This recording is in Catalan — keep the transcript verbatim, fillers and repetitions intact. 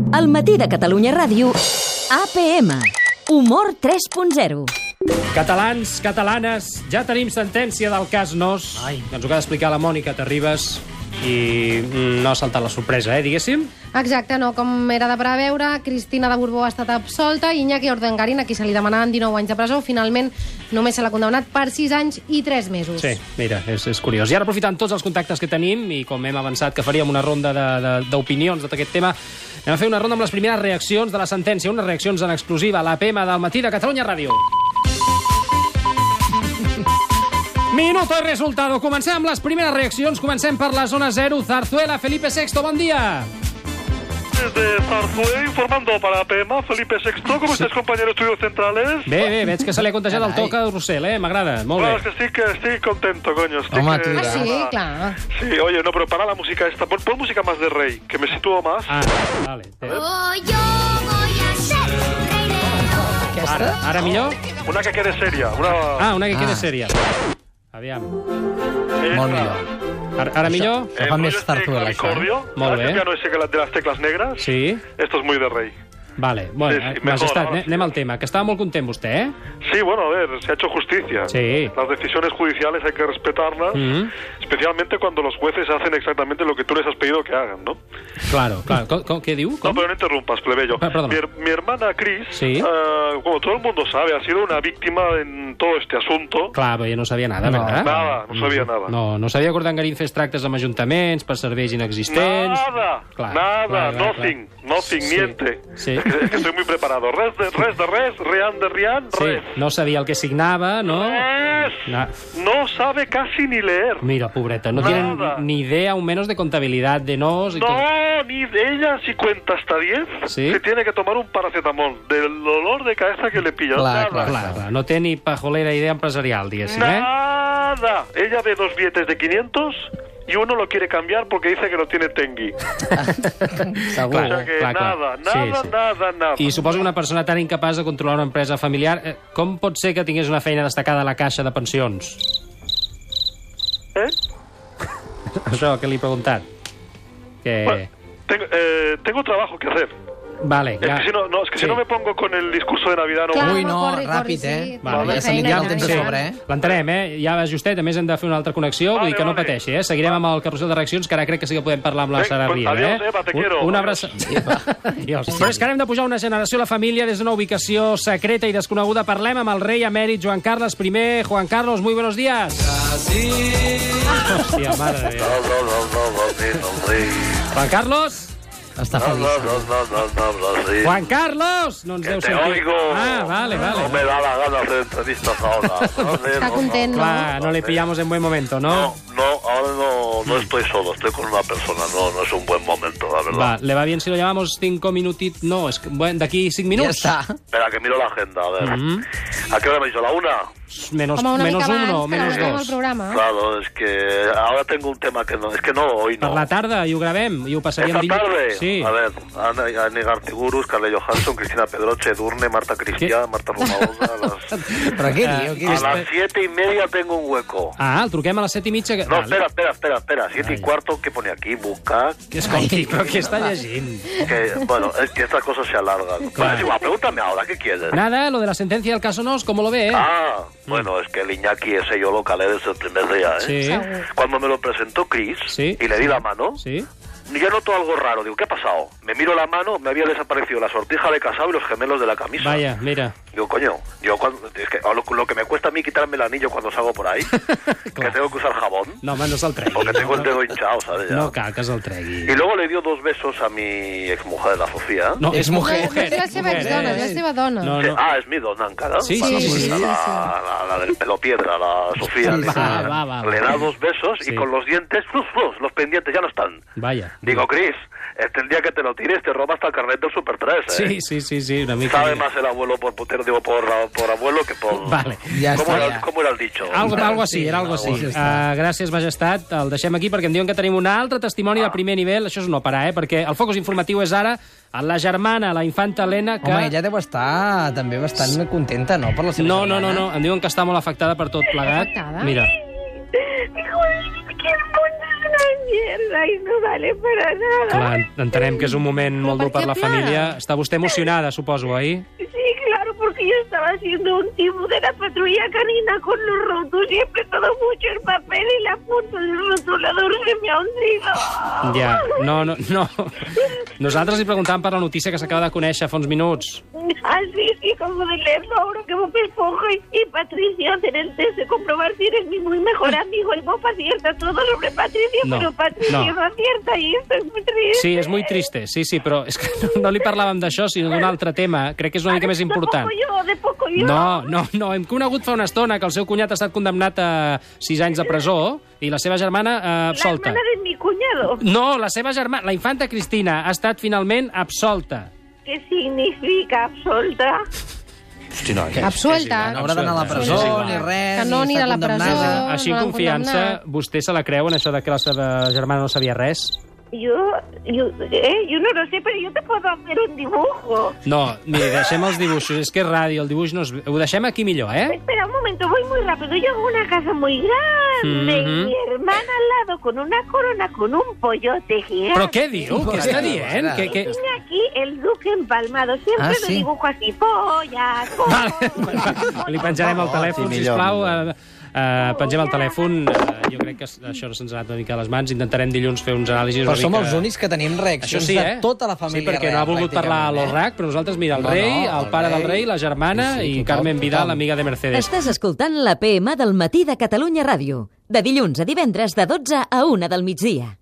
Al matí de Catalunya Ràdio, A P M, Humor tres punt zero. Catalans, catalanes, ja tenim sentència del cas Nos. Ai. Ens ho ha d'explicar la Mònica Terribas i no ha saltat la sorpresa, eh, diguéssim? Exacte, no, com era de preveure, Cristina de Borbó ha estat absolta i Iñaki Urdangarin, a qui se li demanaven dinou anys de presó, finalment només se l'ha condemnat per sis anys i tres mesos. Sí, mira, és, és curiós. I ara, aprofitant tots els contactes que tenim, i com hem avançat que faríem una ronda d'opinions de, de, d'aquest tema, anem a fer una ronda amb les primeres reaccions de la sentència, unes reaccions en exclusiva a l'A P M del matí de Catalunya Ràdio. Minuto y resultado. Comencem amb les primeres reaccions. Comencem per la zona zero. Zarzuela, Felipe sexto, bon dia. Desde Zarzuela, informando para A P M, Felipe sexto. ¿Cómo sí. estáis, compañeros estudios centrales? Bé, bé, veig que se li ha contagiat el toc a Rossell, eh? M'agrada, molt claro, bé. Claro, que sí, que estoy contento, coño. Estoy Home, que... Ah, sí, claro. Sí, oye, no, pero para la música esta. Pon, pon música más de rey, que me sitúo más. Ah, vale. Oh, yo voy a ser rey león. Ara, ara millor? Una que quede seria. Una... Ah, una que quede ah. seria. Aviam. Molt millor. Ara, ara millor? Això fa més Zarzuela, això. Molt bé. El piano ese de las teclas negras. Sí. Esto es muy de rey. Vale, bueno, sí, sí, Majestat, mejor, anem al tema, que estava molt content vostè, eh? Sí, bueno, a ver, se ha hecho justicia. Sí. Las decisiones judiciales hay que respetarlas, Mm-hmm. especialmente cuando los jueces hacen exactamente lo que tú les has pedido que hagan, ¿no? Claro, claro. ¿Cómo, cómo, ¿Qué diu? No, pero no interrumpas, plebeyo. Ah, perdona. Mi, mi hermana Cris, Sí. uh, como todo el mundo sabe, ha sido una víctima en todo este asunto. Clar, però ja no sabia nada, No, ¿verdad? Nada, no sabia nada. No, no sabia que Urdangarin fes tractes amb ajuntaments per serveis inexistents. Nada, Clar, nada, clar, clar, nothing, clar. nothing, Sí, niente. sí. Es, que, es que estoy muy preparado. Res de res, de res rian de rian, Sí, res. no sabia el que signava, no? Res. Na- No sabe casi ni leer. Mira, pobreta, no Nada. tienen ni idea, aún menos de contabilidad de nos y todo. No, ni de ella si cuenta hasta diez, ¿Sí? se tiene que tomar un paracetamol del dolor de cabeza que le pilla. Clar, Nada. Clar, clar, no té ni pajolera idea empresarial, diguéssim, eh? Nada. Ella ve dos billetes de quinientos y uno lo quiere cambiar porque dice que no tiene tengui. Segur. O sea que clar, clar. nada, Sí, nada, sí. nada, nada. I suposo que una persona tan incapaç de controlar una empresa familiar, eh, com pot ser que tingués una feina destacada a la caixa de pensions? ¿Eh? Això que li he preguntat. Que... Bueno, tengo, eh, tengo trabajo que hacer. Vale, Es que si no, no, es que Sí. si no me pongo con el discurso de Navidad no Clar, Ui, no, corri, corri, ràpid, sí. eh? Vale, ja se li feina, queda el temps a feina. sobre, eh? L'entenem, eh? Ja va justet, a més hem de fer una altra connexió, Vale, vull dir que no vale. pateixi, eh? Seguirem amb el carrusel de reaccions, que ara crec que sí que podem parlar amb la Vinga, Sara pues, Riera, adiós, eh? Eva, te Un- quiero. Una Adiós. abraçada. Adiós. Però és que ara hem de pujar una generació a la família des d'una ubicació secreta i desconeguda. Parlem amb el rei emèrit Joan Carles primer. Juan Carlos, muy buenos días. Hòstia, mare de Déu. No, no, no, no, no, no, rey. Juan Carlos? Està No, feliç. no, no, no, no, no, no, sí. Juan Carlos! No ens Que deu te sentir. oigo. Ah, vale, vale. No me da la gana hacer entrevistas ahora. No, Está no, content, no, ¿no? Clar, no le pillamos en buen momento, No, ¿no? no, ahora no, no estoy solo, estoy con una persona, no, no es un buen momento, la verdad. Va, ¿le va bien si lo llamamos cinco minutitos? No, es que, bueno, de aquí cinco Ja minutos. està. Espera, que miro la agenda, a ver. Mm. ¿A qué hora me dicho? ¿La una? Menos, Home, una menos mica abans, uno, que menos l'acabarem el dos. programa. Claro, es que ahora tengo un tema que no, es que no, hoy no. Per la tarda i ho gravem i ho passaríem Esta dilluns. tarde, Sí. a ver, Ana, Ana Gartigurus, Carle Johansson, Cristina Pedroche, Edurne, Marta Cristián, Marta Romaosa. A las, Però què diu? Què a diu? las siete y media tengo un hueco. Ah, el truquem a les set i mitja. Que... No, Vale. espera, espera, espera, espera. Siete Ai. y cuarto, ¿qué pone aquí? Buscar. Que escolti, però què està llegint? Que, bueno, es que estas cosas se alargan. Bueno, es igual, pregúntame ahora, ¿qué quieres? Nada, lo de la sentencia del caso Nos, ¿cómo lo ve? Eh? Ah, bueno, es que el Iñaki ese yo lo calé desde el primer día, ¿eh? Sí, Segur. Cuando me lo presentó Chris Sí. y le di la mano, sí. yo noto algo raro. Digo, ¿qué ha pasado? Me miro la mano, me había desaparecido la sortija de casado y los gemelos de la camisa. Vaya, mira. Digo, coño, yo cuando, es que lo, lo que me cuesta a mí quitarme el anillo cuando salgo por ahí, que tengo que usar jabón, No, home, no se'l tregui. porque tengo el no, dedo hinchado, ¿sabes? Ya. no cal que se'l tregui. Y luego le dio dos besos a mi exmujer, la Sofía. No, És mujer. No, no és la seva exdona, és la seva dona. No, Que- no. Ah, es mi dona encara. Sí, Bueno, sí, pues sí, la, sí, la, la del pelo piedra, la Sofía. Sí, le, sí. Va, va, va, va. le da dos besos Sí. y con los dientes, flus, flus, los pendientes ya no están. Vaya. Digo, Chris, este el día que te lo tires te roba hasta el carnet del Super tres, ¿eh? Sí, sí, sí, sí, una mica. Sabe más el abuelo por putero, digo, por, por abuelo que por... Vale. Ja ¿Cómo, està, era, ja. ¿Cómo era el dicho? Algo, algo així, Sí, era algo així. ja està. Uh, gràcies, Majestat. El deixem aquí perquè em diuen que tenim un altre testimoni de primer nivell. Això és no parar, eh? Perquè el focus informatiu és ara a la germana, la infanta Helena, que... Home, ella deu estar també bastant contenta, no?, per la seva No, no, no, germana. no. Em diuen que està molt afectada per tot plegat. Afectada? Mira. Joder, es que no puedes mierda y no vale para nada. Clar, entenem que és un moment molt per dur per què la plora? família. Està vostè emocionada, suposo, oi? Sí, claro, porque yo estaba haciendo un tipo de la patrulla canina con los rotos y he apretado mucho el papel y la punta del rotulador se me ha hundido. Ja, no, no, no. Nosaltres li preguntàvem per la notícia que s'acaba de conèixer fa uns minuts. Ah, sí, sí, como de leerlo ahora que me esponjo y, y Patricia hacer el test de comprobar si eres mi muy mejor amigo. El Bob acierta todo sobre Patricia, No, pero Patricia no. no. acierta y esto es muy triste. Sí, és muy triste, sí, sí, però és que no, no li parlàvem d'això, sinó d'un altre tema. Crec que és una mica més important. De poco yo, de poco yo. No, no, no. Hem conegut fa una estona que el seu cunyat ha estat condemnat a sis anys de presó i la seva germana eh, La absolta. hermana de mi cuñado. No, la seva germana, la infanta Cristina, ha estat finalment absolta. ¿Qué significa absolta? Hosti, noi. Absuelta. No haurà d'anar a la presó, Sí, sí, ni sí. res, Que no ni anirà està a la presó. condemnada. No, Així no en l'han confiança, condemnat. vostè se la creu en això de que la seva germana no sabia res? Yo, yo, eh, yo no lo sé, pero yo te puedo hacer un dibujo. No, miri, deixem els dibuixos. És que és ràdio, el dibuix no es... Ho deixem aquí millor, eh? Espera un momento, voy muy rápido. Yo hago una casa muy grande Mhm. y mi hermana al lado con una corona con un pollote gigante. Però què diu? Què està dient? Que, que... Tiene aquí el duque empalmado. Siempre Ah, lo sí? dibujo así. Pollas, Vale, pollas. li penjarem el telèfon, sí, millor, sisplau. millor. Uh, uh, pengem el telèfon. Uh, jo crec que això se'ns ha anat una mica a les mans. Intentarem dilluns fer uns anàlisis Però una som mica... els únics que tenim reaccions Això sí, eh? de tota la família Sí, perquè real, no ha volgut parlar a pràcticament, l'Orrac, però nosaltres, mira, el No, rei, no, el el pare del rei. rei, la germana Sí, sí, i tothom, Carmen Vidal, tothom. amiga de Mercedes. Estàs escoltant l'A P M del matí de Catalunya Ràdio. De dilluns a divendres de dotze a una del migdia.